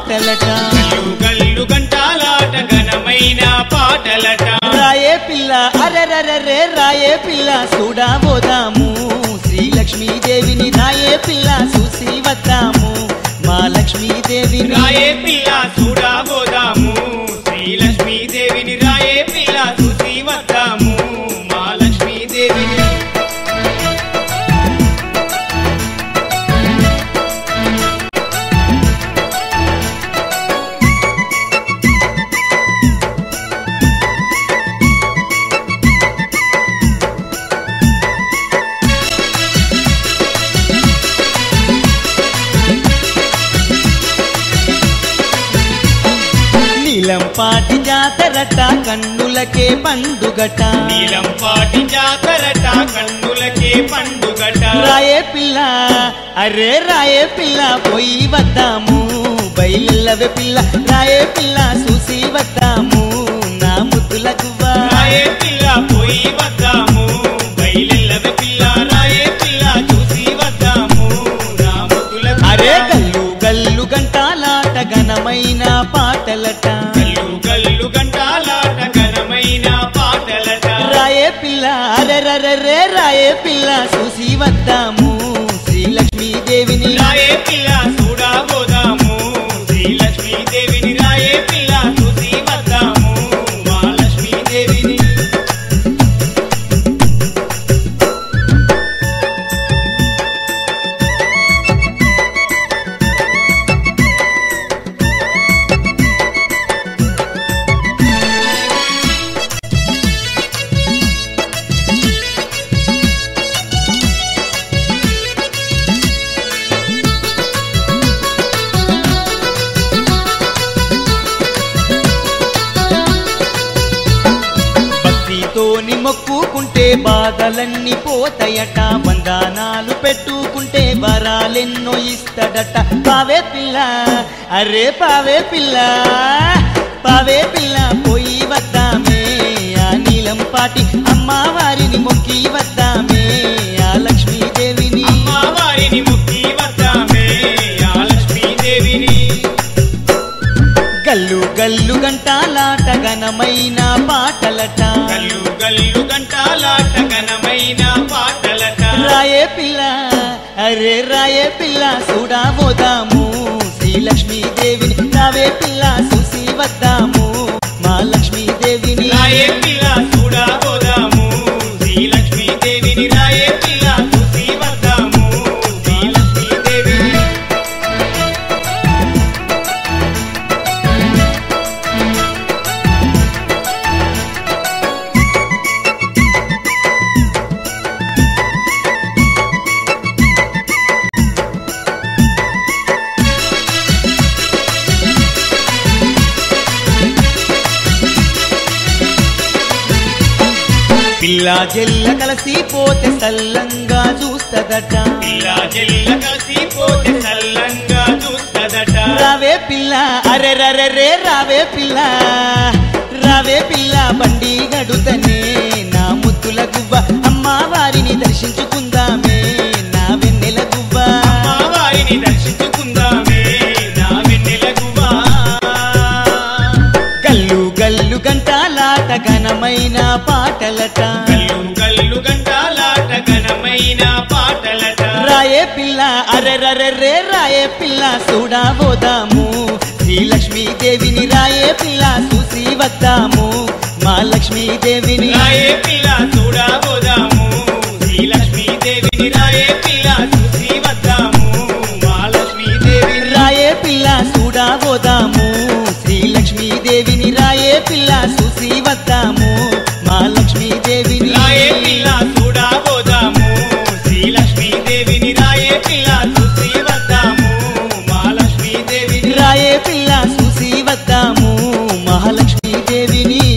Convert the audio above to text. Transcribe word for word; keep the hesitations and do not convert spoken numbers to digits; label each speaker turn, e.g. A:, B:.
A: పాటలట
B: గల్లు గల్లు గంటాలాట ఘనమైన పాటలట
A: రాయే పిల్ల అరెరరే రాయే పిల్ల చూడబోదాము శ్రీలక్ష్మీదేవిని రాయే పిల్ల చూసి వద్దాము మా లక్ష్మీదేవిని
B: రాయే పిల్ల చూడబోదాము శ్రీలక్ష్మీదేవిని రాయే పిల్ల చూసి వద్దాము మా లక్ష్మీదేవిని
A: నీలంపాటి జాతరట కన్నులకే పండుగట
B: నీలంపాటి జాతరట కన్నులకే పండుగట
A: రాయే పిల్ల అరే రాయే పిల్ల పోయి వద్దాము బయలువే పిల్ల రాయే పిల్ల చూసి వద్దాము నా ముద్దుల గువ్వ
B: రాయే పిల్ల పోయి వద్దాము బయలువే పిల్ల రాయే పిల్ల చూసి వద్దాము నా ముద్దుల గువ్వ.
A: అరే గల్లు గల్లు గంటాలాట ఘనమైన పాటలట
B: గల్లు గల్లు గంటాలాట ఘనమైన పాటలట
A: రాయే పిల్ల అరెరరే రాయే పిల్ల చూసి వద్దాము శ్రీలక్ష్మీదేవిని
B: రాయే పిల్ల చూడబోదాము శ్రీలక్ష్మీదేవిని రాయే పిల్ల చూసి వద్దాము మా లక్ష్మీదేవిని
A: భక్తితోని మొక్కుకుంటే బాధలన్నీ పోతాయట బంధనాలు పెట్టుకుంటే వరాలెన్నో ఇస్తాడట పావే పిల్ల అరే పావే పిల్ల పావే పిల్ల పోయి వద్దామే ఆ నీలంపాటి అమ్మవారిని మొక్కి వద్దామే ఆ లక్ష్మీదేవిని
B: అమ్మవారిని ముక్తి వద్దామే ఆ లక్ష్మీదేవిని
A: గల్లు గల్లు గంటాలాట ఘనమైన పాటలట
B: గల్లు గల్లు గంటాలాట ఘనమైన పాటలట
A: రాయే పిల్ల అరే రాయే పిల్ల చూడబోదాము శ్రీలక్ష్మీదేవిని రావే పిల్ల చూసి వద్దాము మా లక్ష్మీదేవిని
B: రాయే పిల్ల చూడబోదాము శ్రీలక్ష్మీదేవిని రాయే పిల్ల చూసి వద్దాము శ్రీలక్ష్మీదేవిని
A: పిల్ల జెల్ల కలిసి పోతే సల్లంగా చూస్తదట
B: పిల్ల జెల్ల కలిసి పోతే సల్లంగా చూస్తదట
A: రావే పిల్ల అరే రరే రావే పిల్ల రావే పిల్ల బండి గడుతనే నా ముద్దుల గువ్వ అమ్మవారిని దర్శించుకుందామే నా వెన్నెల గువ్వ
B: అమ్మవారిని దర్శించుకుందామే నా వెన్నెల గువ్వ
A: గల్లు గల్లు గంటాలాట ఘనమైన పాటలట
B: గల్లు గల్లు గంటాలాట ఘనమైన పాటలట
A: రాయే పిల్ల అరెరరే రాయే పిల్ల చూడబోదాము శ్రీలక్ష్మీదేవిని రాయే పిల్ల చూసి వద్దాము మా లక్ష్మీదేవిని
B: రాయే పిల్ల చూడబోదాము శ్రీలక్ష్మీదేవిని రాయే పిల్ల చూసి వద్దాము మా లక్ష్మీదేవిని
A: రాయే పిల్ల చూడబోదాము శ్రీలక్ష్మీదేవిని రాయే పిల్ల చూసి వద్దాము మా లక్ష్మీదేవిని
B: రాయే పిల్ల చూడబోదాము శ్రీలక్ష్మీదేవిని రాయే పిల్ల చూసి వద్దాము మా లక్ష్మీదేవిని
A: రాయే పిల్ల చూసి వద్దాము మహాలక్ష్మీదేవిని